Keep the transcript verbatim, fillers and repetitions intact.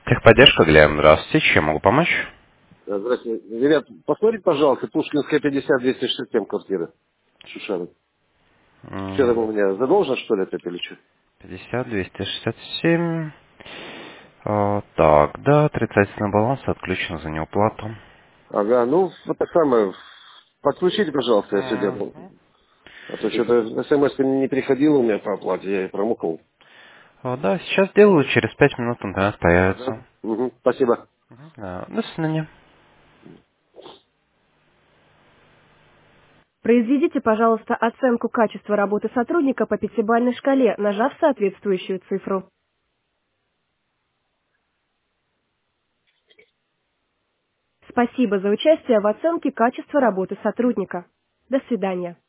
Техподдержка, Глеб, здравствуйте, чем могу помочь? Э, Здравствуйте. Ребят, посмотрите, пожалуйста, Пушкинская пятьдесят двести шестьдесят семь квартира. Шушары. Что там у М, меня, задолжено, что ли, опять или что? пятьдесят двести шестьдесят семь. А, так, да, отрицательный баланс отключен за неуплату. Ага, ну, вот так самое. Подключите, пожалуйста, я сегодня был. Мгм. А то что-то смс не приходило у меня по оплате, я и промокнул. А, да, сейчас делаю, через пять минут интернет Ага. появится. Угу, спасибо. Мгм. Да, до свидания. Произведите, пожалуйста, оценку качества работы сотрудника по пятибалльной шкале, нажав соответствующую цифру. Спасибо за участие в оценке качества работы сотрудника. До свидания.